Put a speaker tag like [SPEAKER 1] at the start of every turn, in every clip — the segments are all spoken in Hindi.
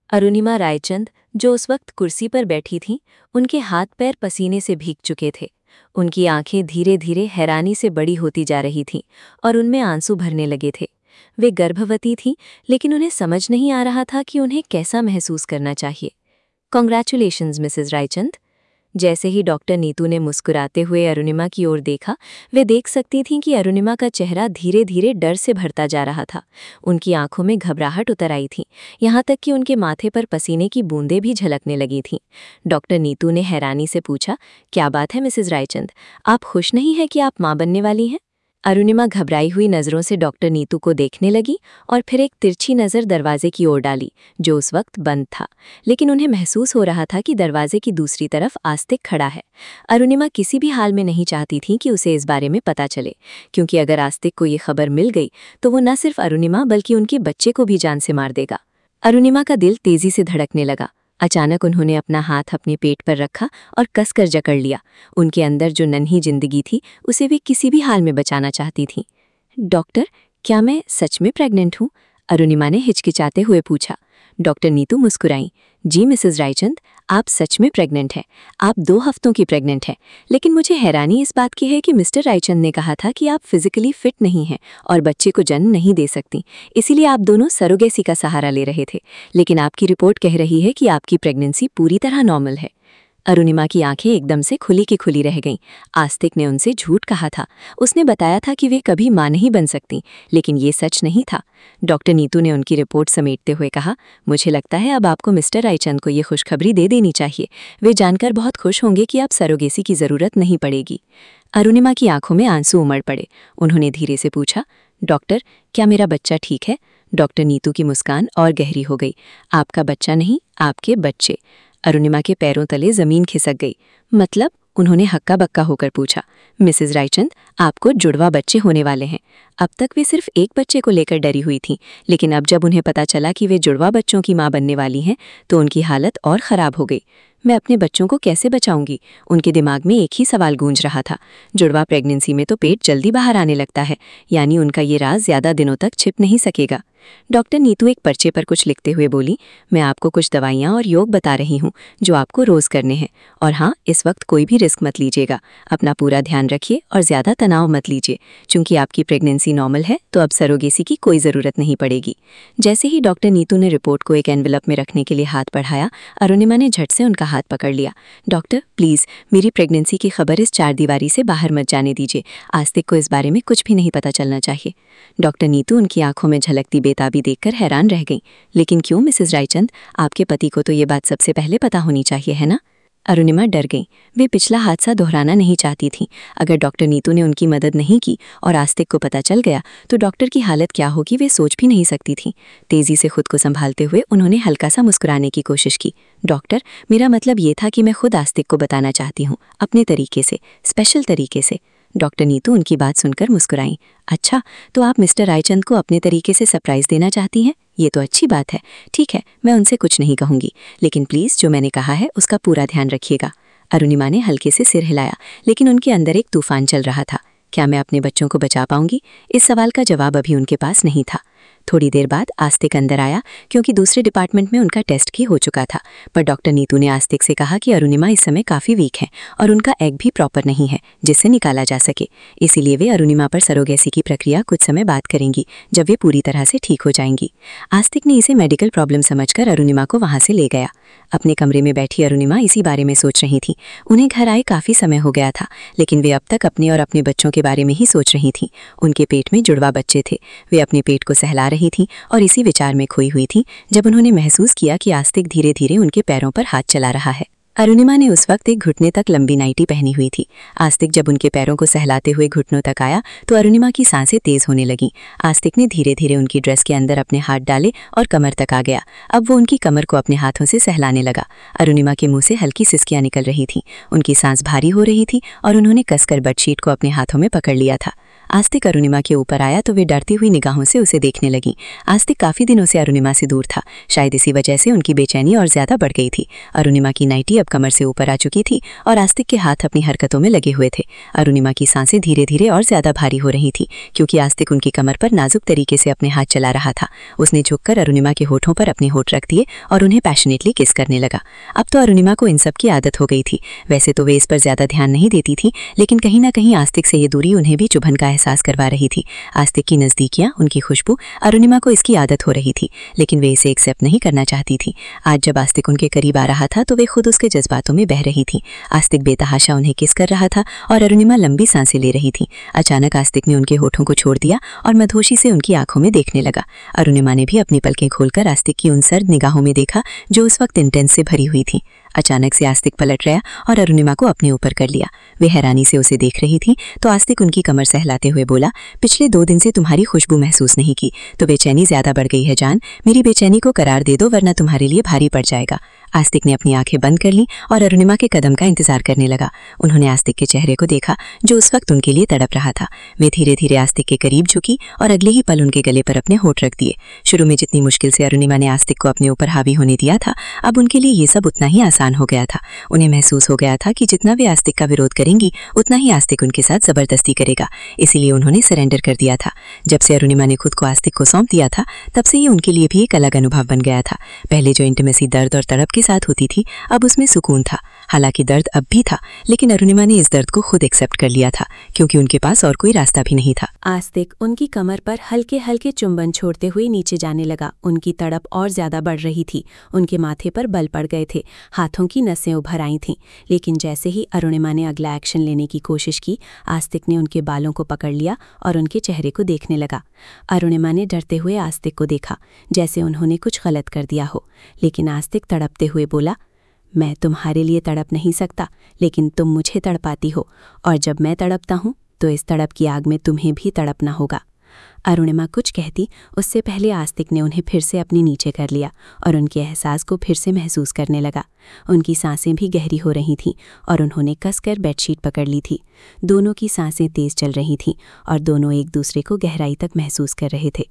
[SPEAKER 1] अरुणिमा रायचंद, जो उस वक्त कुर्सी पर बैठी थीं, उनके हाथ पैर पसीने से भीग चुके थे। उनकी आंखें धीरे धीरे हैरानी से बड़ी होती जा रही थीं और उनमें आंसू भरने लगे थे। वे गर्भवती थीं, लेकिन उन्हें समझ नहीं आ रहा था कि उन्हें कैसा महसूस करना चाहिए। Congratulations Mrs Raichand. जैसे ही डॉक्टर नीतू ने मुस्कुराते हुए अरुणिमा की ओर देखा, वे देख सकती थीं कि अरुणिमा का चेहरा धीरे धीरे डर से भरता जा रहा था। उनकी आंखों में घबराहट उतर आई थी, यहाँ तक कि उनके माथे पर पसीने की बूंदें भी झलकने लगी थीं। डॉक्टर नीतू ने हैरानी से पूछा, क्या बात है मिसेस रायचंद, आप खुश नहीं हैं कि आप मां बनने वाली हैं? अरुणिमा घबराई हुई नज़रों से डॉक्टर नीतू को देखने लगी और फिर एक तिरछी नज़र दरवाजे की ओर डाली, जो उस वक्त बंद था। लेकिन उन्हें महसूस हो रहा था कि दरवाजे की दूसरी तरफ आस्तिक खड़ा है। अरुणिमा किसी भी हाल में नहीं चाहती थी कि उसे इस बारे में पता चले, क्योंकि अगर आस्तिक को ये खबर मिल गई तो वो न सिर्फ अरुणिमा बल्कि उनके बच्चे को भी जान से मार देगा। अरुणिमा का दिल तेजी से धड़कने लगा। अचानक उन्होंने अपना हाथ अपने पेट पर रखा और कसकर जकड़ लिया। उनके अंदर जो नन्ही जिंदगी थी, उसे वे किसी भी हाल में बचाना चाहती थीं। डॉक्टर, क्या मैं सच में प्रेग्नेंट हूँ? अरुणिमा ने हिचकिचाते हुए पूछा। डॉक्टर नीतू मुस्कुराई। जी मिसेस रायचंद, आप सच में प्रेग्नेंट हैं। आप 2 हफ्तों की प्रेग्नेंट हैं। लेकिन मुझे हैरानी इस बात की है कि मिस्टर रायचंद ने कहा था कि आप फिजिकली फिट नहीं हैं और बच्चे को जन्म नहीं दे सकती, इसीलिए आप दोनों सरोगेसी का सहारा ले रहे थे। लेकिन आपकी रिपोर्ट कह रही है कि आपकी प्रेगनेंसी पूरी तरह नॉर्मल है। अरुणिमा की आंखें एकदम से खुली की खुली रह गईं। आस्तिक ने उनसे झूठ कहा था। उसने बताया था कि वे कभी मां नहीं बन सकती, लेकिन ये सच नहीं था। डॉक्टर नीतू ने उनकी रिपोर्ट समेटते हुए कहा, मुझे लगता है अब आपको मिस्टर रायचंद को ये खुशखबरी दे देनी चाहिए। वे जानकर बहुत खुश होंगे कि आप सरोगेसी की जरूरत नहीं पड़ेगी। अरुणिमा की आंखों में आंसू उमड़ पड़े। उन्होंने धीरे से पूछा, डॉक्टर, क्या मेरा बच्चा ठीक है? डॉक्टर नीतू की मुस्कान और गहरी हो गई। आपका बच्चा नहीं, आपके बच्चे। अरुणिमा के पैरों तले जमीन खिसक गई। मतलब? उन्होंने हक्का बक्का होकर पूछा। मिसेस रायचंद, आपको जुड़वा बच्चे होने वाले हैं। अब तक वे सिर्फ एक बच्चे को लेकर डरी हुई थीं, लेकिन अब जब उन्हें पता चला कि वे जुड़वा बच्चों की मां बनने वाली हैं, तो उनकी हालत और खराब हो गई। मैं अपने बच्चों को कैसे बचाऊंगी? उनके दिमाग में एक ही सवाल गूंज रहा था। जुड़वा प्रेगनेंसी में तो पेट जल्दी बाहर आने लगता है, यानी उनका ये राज ज्यादा दिनों तक छिप नहीं सकेगा। डॉक्टर नीतू एक पर्चे पर कुछ लिखते हुए बोली, मैं आपको कुछ दवाइयाँ और योग बता रही हूँ जो आपको रोज करने हैं। और हाँ, इस वक्त कोई भी रिस्क मत लीजिएगा। अपना पूरा ध्यान रखिए और ज्यादा तनाव मत लीजिए। चूंकि आपकी प्रेगनेंसी नॉर्मल है, तो अब सरोगेसी की कोई जरूरत नहीं पड़ेगी। जैसे ही डॉक्टर नीतू ने रिपोर्ट को एक एनवेलप में रखने के लिए हाथ बढ़ाया, अरुणिमा ने झट से उनका हाथ पकड़ लिया। डॉक्टर, प्लीज मेरी प्रेगनेंसी की खबर इस 4 दीवारी से बाहर मत जाने दीजिए। आस्तिक को इस बारे में कुछ भी नहीं पता चलना चाहिए। डॉक्टर नीतू उनकी आंखों में झलकती बेताबी देखकर हैरान रह गईं। लेकिन क्यों मिसेस रायचंद, आपके पति को तो ये बात सबसे पहले पता होनी चाहिए, है ना? अरुणिमा डर गईं। वे पिछला हादसा दोहराना नहीं चाहती थीं। अगर डॉक्टर नीतू ने उनकी मदद नहीं की और आस्तिक को पता चल गया, तो डॉक्टर की हालत क्या होगी वे सोच भी नहीं सकती थीं। तेजी से खुद को संभालते हुए उन्होंने हल्का सा मुस्कुराने की कोशिश की। डॉक्टर, मेरा मतलब ये था कि मैं खुद आस्तिक को बताना चाहती हूँ, अपने तरीके से, स्पेशल तरीके से। डॉक्टर नीतू उनकी बात सुनकर मुस्कुराईं। अच्छा, तो आप मिस्टर रायचंद को अपने तरीके से सरप्राइज देना चाहती हैं? ये तो अच्छी बात है। ठीक है, मैं उनसे कुछ नहीं कहूंगी, लेकिन प्लीज जो मैंने कहा है उसका पूरा ध्यान रखिएगा। अरुणिमा ने हल्के से सिर हिलाया, लेकिन उनके अंदर एक तूफान चल रहा था। क्या मैं अपने बच्चों को बचा पाऊंगी? इस सवाल का जवाब अभी उनके पास नहीं था। थोड़ी देर बाद आस्तिक अंदर आया, क्योंकि दूसरे डिपार्टमेंट में उनका टेस्ट भी हो चुका था। पर डॉक्टर नीतू ने आस्तिक से कहा कि अरुणिमा इस समय काफ़ी वीक है और उनका एग भी प्रॉपर नहीं है जिससे निकाला जा सके। इसीलिए वे अरुणिमा पर सरोगेसी की प्रक्रिया कुछ समय बाद करेंगी, जब वे पूरी तरह से ठीक हो जाएंगी। आस्तिक ने इसे मेडिकल प्रॉब्लम समझकर अरुणिमा को वहाँ से ले गया। अपने कमरे में बैठी अरुणिमा इसी बारे में सोच रही थी। उन्हें घर आए काफ़ी समय हो गया था, लेकिन वे अब तक अपने और अपने बच्चों के बारे में ही सोच रही थीं। उनके पेट में जुड़वा बच्चे थे। वे अपने पेट को सहला रही थीं और इसी विचार में खोई हुई थीं जब उन्होंने महसूस किया कि आस्तिक धीरे धीरे उनके पैरों पर हाथ चला रहा है। अरुणिमा ने उस वक्त एक घुटने तक लंबी नाइटी पहनी हुई थी। आस्तिक जब उनके पैरों को सहलाते हुए घुटनों तक आया, तो अरुणिमा की सांसें तेज होने लगीं। आस्तिक ने धीरे धीरे उनकी ड्रेस के अंदर अपने हाथ डाले और कमर तक आ गया। अब वो उनकी कमर को अपने हाथों से सहलाने लगा। अरुणिमा के मुंह से हल्की सिसकियां निकल रही थीं। उनकी सांस भारी हो रही थी और उन्होंने कसकर बेडशीट को अपने हाथों में पकड़ लिया था।
[SPEAKER 2] आस्तिक अरुणिमा के ऊपर आया तो वे डरती हुई निगाहों से उसे देखने लगी। आस्तिक काफी दिनों से अरुणिमा से दूर था, शायद इसी वजह से उनकी बेचैनी और ज्यादा बढ़ गई थी। अरुणिमा की नाइटी अब कमर से ऊपर आ चुकी थी और आस्तिक के हाथ अपनी हरकतों में लगे हुए थे। अरुणिमा की सांसें धीरे धीरे और ज्यादा भारी हो रही थी क्योंकि आस्तिक उनकी कमर पर नाजुक तरीके से अपने हाथ चला रहा था। उसने झुककर अरुणिमा के होठों पर अपने होठ रख दिए और उन्हें पैशनेटली किस करने लगा। अब तो अरुणिमा को इन सब की आदत हो गई थी। वैसे तो वे इस पर ज्यादा ध्यान नहीं देती थी, लेकिन कहीं ना कहीं आस्तिक से ये दूरी उन्हें भी चुभन का एहसास करवा रही थी। आस्तिक की नजदीकियां, उनकी खुशबू, अरुणिमा को इसकी आदत हो रही थी, लेकिन वे इसे एक्सेप्ट नहीं करना चाहती थी। आज जब आस्तिक उनके करीब आ रहा था तो वे खुद उसके जज्बातों में बह रही थी। आस्तिक बेतहाशा उन्हें किस कर रहा था और अरुणिमा लंबी सांसें ले रही थी। अचानक आस्तिक ने उनके होठों को छोड़ दिया और मधोशी से उनकी आंखों में देखने लगा। अरुणिमा ने भी अपनी पलकें खोलकर आस्तिक की उन सर्द निगाहों में देखा जो उस वक्त इंटेंस से भरी हुई थी। अचानक से आस्तिक पलट गया और अरुणिमा को अपने ऊपर कर लिया। वे हैरानी से उसे देख रही थी तो आस्तिक उनकी कमर सहलाते हुए बोला, पिछले 2 दिन से तुम्हारी खुशबू महसूस नहीं की तो बेचैनी ज्यादा बढ़ गई है जान। मेरी बेचैनी को करार दे दो वरना तुम्हारे लिए भारी पड़ जाएगा। आस्तिक ने अपनी आंखें बंद कर लीं और अरुणिमा के कदम का इंतजार करने लगा। उन्होंने आस्तिक के चेहरे को देखा जो उस वक्त उनके लिए तड़प रहा था। वे धीरे धीरे आस्तिक के करीब झुकी और अगले ही पल उनके गले पर अपने होठ रख दिए। शुरू में जितनी मुश्किल से अरुणिमा ने आस्तिक को अपने ऊपर हावी होने दिया था, अब उनके लिए ये सब उतना ही आसान हो गया था। उन्हें महसूस हो गया था कि जितना वे आस्तिक का विरोध करेंगी उतना ही आस्तिक उनके साथ जबरदस्ती करेगा, इसीलिए उन्होंने सरेंडर कर दिया था। जब से अरुणिमा ने खुद को आस्तिक को सौंप दिया था तब से ये उनके लिए भी एक अलग अनुभव बन गया था। पहले जो इंटीमेसी दर्द और तड़प के साथ होती थी, अब उसमें सुकून था। हालांकि दर्द अब भी था, लेकिन अरुणिमा ने इस दर्द को खुद एक्सेप्ट कर लिया था क्योंकि उनके पास और कोई रास्ता भी नहीं था।
[SPEAKER 1] आस्तिक उनकी कमर पर हल्के हल्के चुंबन छोड़ते हुए नीचे जाने लगा। उनकी तड़प और ज्यादा बढ़ रही थी। उनके माथे पर बल पड़ गए थे, हाथों की नसें उभर आई थीं। लेकिन जैसे ही अरुणिमा ने अगला एक्शन लेने की कोशिश की, आस्तिक ने उनके बालों को पकड़ लिया और उनके चेहरे को देखने लगा। अरुणिमा ने डरते हुए आस्तिक को देखा, जैसे उन्होंने कुछ गलत कर दिया हो। लेकिन आस्तिक तड़पते हुए बोला, मैं तुम्हारे लिए तड़प नहीं सकता, लेकिन तुम मुझे तड़पाती हो, और जब मैं तड़पता हूँ तो इस तड़प की आग में तुम्हें भी तड़पना होगा। अरुणिमा कुछ कहती उससे पहले आस्तिक ने उन्हें फिर से अपने नीचे कर लिया और उनके एहसास को फिर से महसूस करने लगा। उनकी सांसें भी गहरी हो रही थीं और उन्होंने कसकर बेडशीट पकड़ ली थी। दोनों की सांसें तेज चल रही थीं और दोनों एक दूसरे को गहराई तक महसूस कर रहे थे।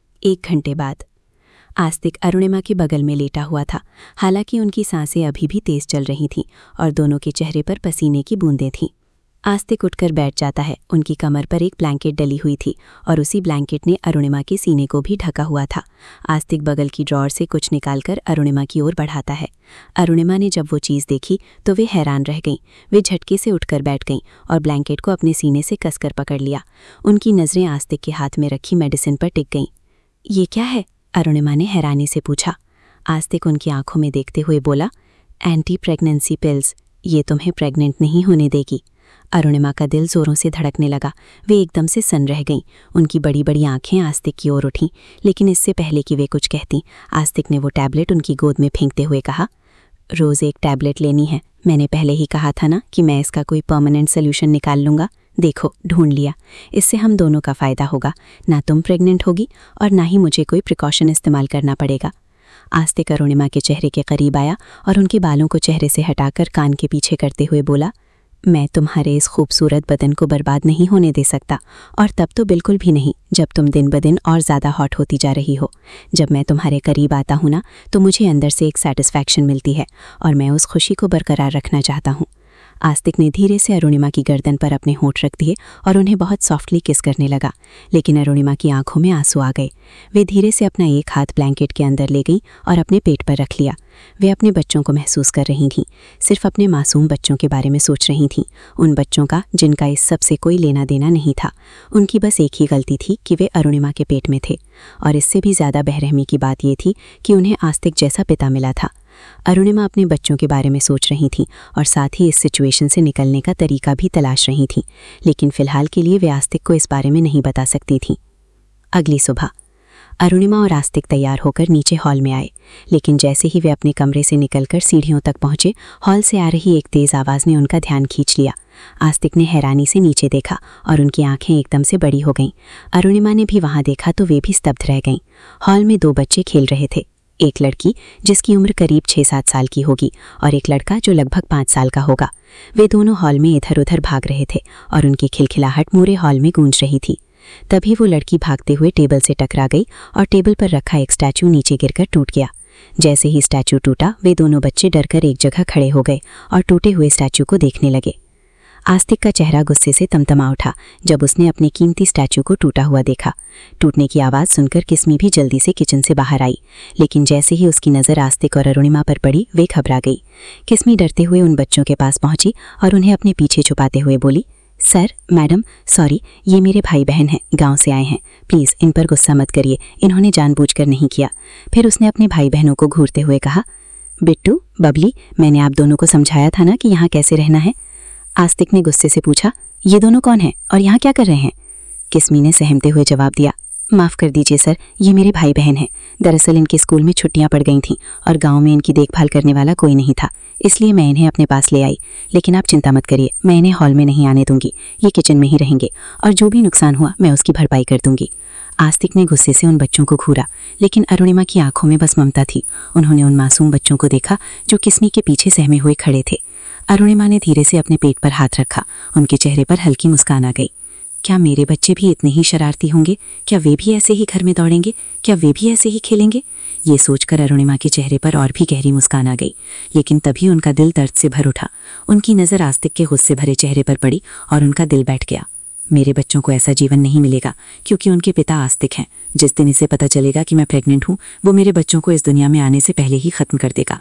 [SPEAKER 1] 1 घंटे बाद आस्तिक अरुणिमा के बगल में लेटा हुआ था। हालांकि उनकी सांसें अभी भी तेज चल रही थीं और दोनों के चेहरे पर पसीने की बूंदें थीं। आस्तिक उठकर बैठ जाता है। उनकी कमर पर एक ब्लैंकेट डली हुई थी और उसी ब्लैंकेट ने अरुणिमा के सीने को भी ढका हुआ था। आस्तिक बगल की ड्रॉअर से कुछ निकालकर अरुणिमा की ओर बढ़ाता है। अरुणिमा ने जब वो चीज़ देखी तो वे हैरान रह गईं। वे झटके से उठकर बैठ गईं और ब्लैंकेट को अपने सीने से कसकर पकड़ लिया। उनकी नज़रें आस्तिक के हाथ में रखी मेडिसिन पर टिक गईं। ये क्या है? अरुणिमा ने हैरानी से पूछा। आस्तिक उनकी आंखों में देखते हुए बोला, एंटी प्रेगनेंसी पिल्स, ये तुम्हें प्रेग्नेंट नहीं होने देगी। अरुणिमा का दिल जोरों से धड़कने लगा। वे एकदम से सन्न रह गईं। उनकी बड़ी बड़ी आंखें आस्तिक की ओर उठीं, लेकिन इससे पहले कि वे कुछ कहती, आस्तिक ने वो टैबलेट उनकी गोद में फेंकते हुए कहा, रोज़ एक टैबलेट लेनी है। मैंने पहले ही कहा था ना कि मैं इसका कोई परमानेंट सोल्यूशन निकाल लूँगा। देखो, ढूंढ लिया। इससे हम दोनों का फ़ायदा होगा। ना तुम प्रेग्नेंट होगी और ना ही मुझे कोई प्रिकॉशन इस्तेमाल करना पड़ेगा। आस्तिक अरुणिमा के चेहरे के करीब आया और उनके बालों को चेहरे से हटाकर कान के पीछे करते हुए बोला, मैं तुम्हारे इस खूबसूरत बदन को बर्बाद नहीं होने दे सकता, और तब तो बिल्कुल भी नहीं जब तुम दिन ब दिन और ज़्यादा हॉट होती जा रही हो। जब मैं तुम्हारे करीब आता हूँ ना तो मुझे अंदर से एक सेटिस्फैक्शन मिलती है और मैं उस खुशी को बरकरार रखना चाहता हूँ। आस्तिक ने धीरे से अरुणिमा की गर्दन पर अपने होंठ रख दिए और उन्हें बहुत सॉफ्टली किस करने लगा, लेकिन अरुणिमा की आंखों में आंसू आ गए। वे धीरे से अपना एक हाथ ब्लैंकेट के अंदर ले गईं और अपने पेट पर रख लिया। वे अपने बच्चों को महसूस कर रही थीं, सिर्फ अपने मासूम बच्चों के बारे में सोच रही थीं, उन बच्चों का जिनका इस सब से कोई लेना देना नहीं था। उनकी बस एक ही गलती थी कि वे अरुणिमा के पेट में थे, और इससे भी ज़्यादा बेरहमी की बात ये थी कि उन्हें आस्तिक जैसा पिता मिला था। अरुणिमा अपने बच्चों के बारे में सोच रही थी और साथ ही इस सिचुएशन से निकलने का तरीका भी तलाश रही थी, लेकिन फ़िलहाल के लिए वे आस्तिक को इस बारे में नहीं बता सकती थीं। अगली सुबह अरुणिमा और आस्तिक तैयार होकर नीचे हॉल में आए, लेकिन जैसे ही वे अपने कमरे से निकलकर सीढ़ियों तक पहुंचे, हॉल से आ रही एक तेज़ आवाज़ ने उनका ध्यान खींच लिया। आस्तिक ने हैरानी से नीचे देखा और उनकी आंखें एकदम से बड़ी हो गईं। अरुणिमा ने भी वहां देखा तो वे भी स्तब्ध रह गईं। हॉल में 2 बच्चे खेल रहे थे।
[SPEAKER 2] एक लड़की जिसकी उम्र करीब 6-7 साल की होगी और एक लड़का जो लगभग 5 साल का होगा। वे दोनों हॉल में इधर उधर भाग रहे थे और उनकी खिलखिलाहट पूरे हॉल में गूंज रही थी। तभी वो लड़की भागते हुए टेबल से टकरा गई और टेबल पर रखा एक स्टैचू नीचे गिरकर टूट गया। जैसे ही स्टैचू टूटा, वे दोनों बच्चे डरकर एक जगह खड़े हो गए और टूटे हुए स्टैचू को देखने लगे। आस्तिक का चेहरा गुस्से से तमतमा उठा जब उसने अपने कीमती स्टैचू को टूटा हुआ देखा। टूटने की आवाज़ सुनकर किस्मी भी जल्दी से किचन से बाहर आई, लेकिन जैसे ही उसकी नज़र आस्तिक और अरुणिमा पर पड़ी, वे घबरा गई। किस्मी डरते हुए उन बच्चों के पास पहुंची और उन्हें अपने पीछे छुपाते हुए बोली, सर, मैडम, सॉरी, ये मेरे भाई बहन हैं, गांव से आए हैं, प्लीज़ इन पर गुस्सा मत करिए, इन्होंने जानबूझकर नहीं किया। फिर उसने अपने भाई बहनों को घूरते हुए कहा, बिट्टू, बबली, मैंने आप दोनों को समझाया था ना कि यहाँ कैसे रहना है। आस्तिक ने गुस्से से पूछा, ये दोनों कौन हैं और यहाँ क्या कर रहे हैं? किस्मी ने सहमते हुए जवाब दिया, माफ़ कर दीजिए सर, ये मेरे भाई बहन हैं। दरअसल इनके स्कूल में छुट्टियां पड़ गई थीं और गांव में इनकी देखभाल करने वाला कोई नहीं था, इसलिए मैं इन्हें अपने पास ले आई। लेकिन आप चिंता मत करिए, मैं इन्हें हॉल में नहीं आने दूंगी, ये किचन में ही रहेंगे और जो भी नुकसान हुआ मैं उसकी भरपाई कर दूंगी। आस्तिक ने गुस्से से उन बच्चों को घूरा, लेकिन अरुणिमा की आंखों में बस ममता थी। उन्होंने उन मासूम बच्चों को देखा जो किस्मी के पीछे सहमे हुए खड़े थे। अरुणिमा ने धीरे से अपने पेट पर हाथ रखा। उनके चेहरे पर हल्की मुस्कान आ गई। क्या मेरे बच्चे भी इतने ही शरारती होंगे? क्या वे भी ऐसे ही घर में दौड़ेंगे? क्या वे भी ऐसे ही खेलेंगे? ये सोचकर अरुणिमा के चेहरे पर और भी गहरी मुस्कान आ गई, लेकिन तभी उनका दिल दर्द से भर उठा। उनकी नज़र आस्तिक के गुस्से भरे चेहरे पर पड़ी और उनका दिल बैठ गया। मेरे बच्चों को ऐसा जीवन नहीं मिलेगा, क्योंकि उनके पिता आस्तिक हैं। जिस दिन इसे पता चलेगा कि मैं प्रेग्नेंट हूँ, वो मेरे बच्चों को इस दुनिया में आने से पहले ही खत्म कर देगा।